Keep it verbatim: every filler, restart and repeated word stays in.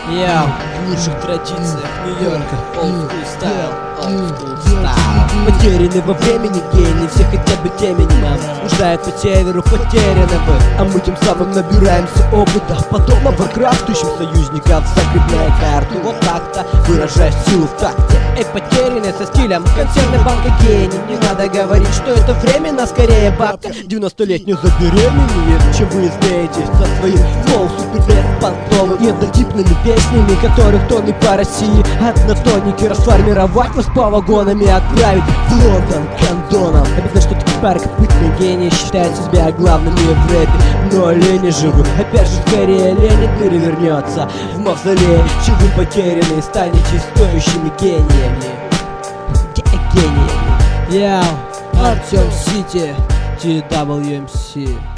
Я в лучших традициях Нью-Йорка. Old school style, old school style. Потеряны во времени гений, все хотя бы темени нас блуждают по северу, потеряны вы. А мы тем самым набираемся опыта, подобно Warcraft, ищем союзников, закрепляя карту. Вот так-то выражая силу в такте. Эй, потерянный со стилем консервной банка гений. Не надо говорить, что это временно, скорее бабка девяностолетнюю забеременеет, чем вы измеете со своим флоу супербес понтовым и однотипными песнями, которых тонны по России. Однотонники расформировать вас по вагонами, отправить в Лондон кондоном. Обидно, что такие паркопытные гении считают себя главными в рэпе, но лени живу. Опять же, скорее Ленин перевернется в мавзолее, чем вы потерянные станете стоящими гениями. Гениями. Я Артем Сити, ти дабл ю эм си.